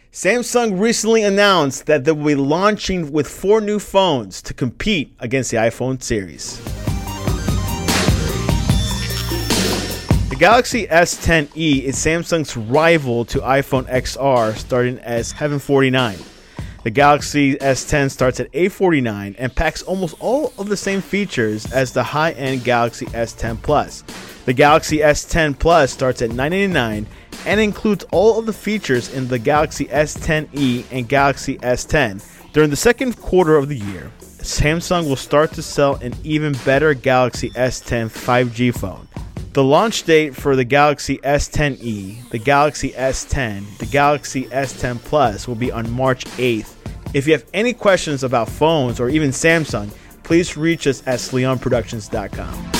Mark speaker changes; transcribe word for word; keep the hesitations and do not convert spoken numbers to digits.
Speaker 1: Samsung recently announced that they will be launching with four new phones to compete against the iPhone series. The Galaxy S ten e is Samsung's rival to iPhone X R, starting at seven hundred forty-nine dollars. The Galaxy S ten starts at eight hundred forty-nine dollars and packs almost all of the same features as the high-end Galaxy S ten Plus. The Galaxy S ten Plus starts at nine hundred ninety-nine dollars and includes all of the features in the Galaxy S ten e and Galaxy S ten. During the second quarter of the year, Samsung will start to sell an even better Galaxy S ten five G phone. The launch date for the Galaxy S ten e, the Galaxy S ten, the Galaxy S ten Plus will be on March eighth. If you have any questions about phones or even Samsung, please reach us at sleon productions dot com.